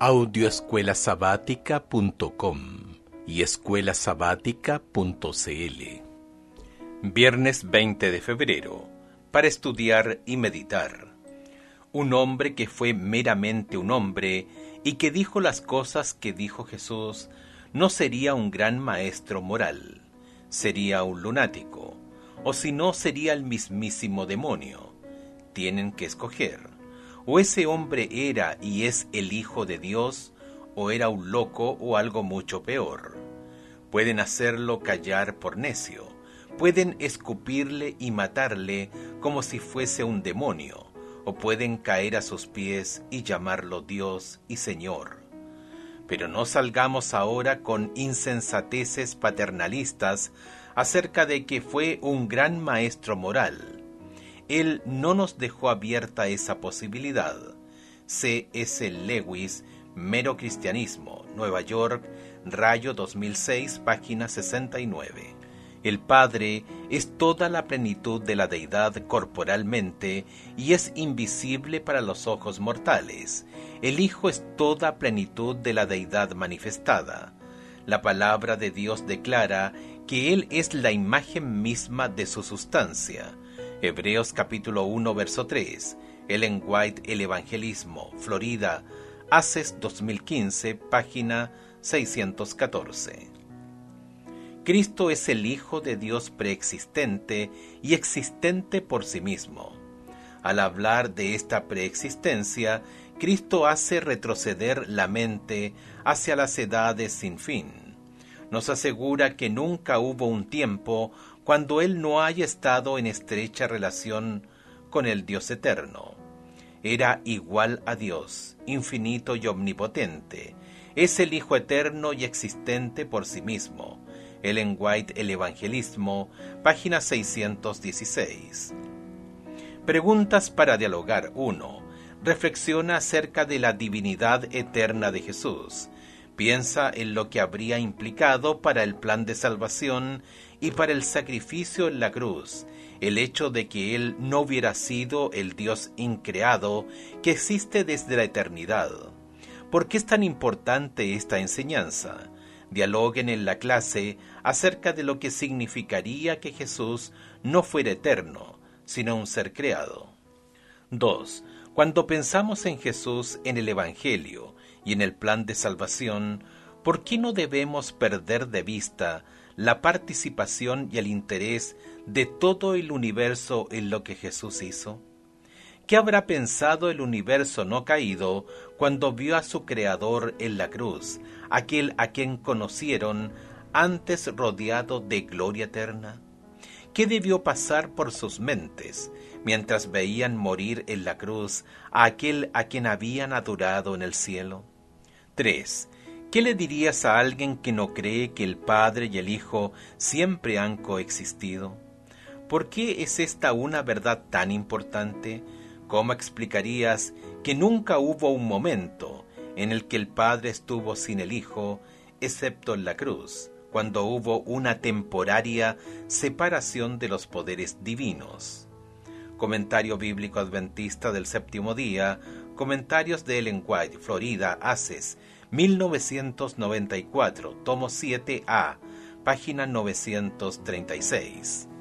Audioescuelasabática.com y escuelasabática.cl. Viernes 20 de febrero, para estudiar y meditar. Un hombre que fue meramente un hombre y que dijo las cosas que dijo Jesús, no sería un gran maestro moral, sería un lunático, o si no sería el mismísimo demonio. Tienen que escoger. O ese hombre era y es el Hijo de Dios, o era un loco o algo mucho peor. Pueden hacerlo callar por necio, pueden escupirle y matarle como si fuese un demonio, o pueden caer a sus pies y llamarlo Dios y Señor. Pero no salgamos ahora con insensateces paternalistas acerca de que fue un gran maestro moral. Él no nos dejó abierta esa posibilidad. C.S. Lewis, Mero Cristianismo, Nueva York, Rayo 2006, página 69. El Padre es toda la plenitud de la deidad corporalmente y es invisible para los ojos mortales. El Hijo es toda plenitud de la deidad manifestada. La palabra de Dios declara que Él es la imagen misma de su sustancia. Hebreos capítulo 1, verso 3. Ellen White, El Evangelismo, Florida, ACES 2015, página 614. Cristo es el Hijo de Dios preexistente y existente por sí mismo. Al hablar de esta preexistencia, Cristo hace retroceder la mente hacia las edades sin fin. Nos asegura que nunca hubo un tiempo cuando Él no haya estado en estrecha relación con el Dios eterno. Era igual a Dios, infinito y omnipotente. Es el Hijo eterno y existente por sí mismo. Ellen White, El Evangelismo, página 616. Preguntas para dialogar. 1. Reflexiona acerca de la divinidad eterna de Jesús. Piensa en lo que habría implicado para el plan de salvación y para el sacrificio en la cruz, el hecho de que Él no hubiera sido el Dios increado que existe desde la eternidad. ¿Por qué es tan importante esta enseñanza? Dialoguen en la clase acerca de lo que significaría que Jesús no fuera eterno, sino un ser creado. 2. Cuando pensamos en Jesús en el Evangelio y en el plan de salvación, ¿por qué no debemos perder de vista la participación y el interés de todo el universo en lo que Jesús hizo? ¿Qué habrá pensado el universo no caído cuando vio a su Creador en la cruz, aquel a quien conocieron antes rodeado de gloria eterna? ¿Qué debió pasar por sus mentes mientras veían morir en la cruz a aquel a quien habían adorado en el cielo? 3. ¿Qué le dirías a alguien que no cree que el Padre y el Hijo siempre han coexistido? ¿Por qué es esta una verdad tan importante? ¿Cómo explicarías que nunca hubo un momento en el que el Padre estuvo sin el Hijo, excepto en la cruz, cuando hubo una temporaria separación de los poderes divinos? Comentario Bíblico Adventista del Séptimo Día, comentarios de Ellen White, Florida, ACES, 1994, tomo 7A, página 936.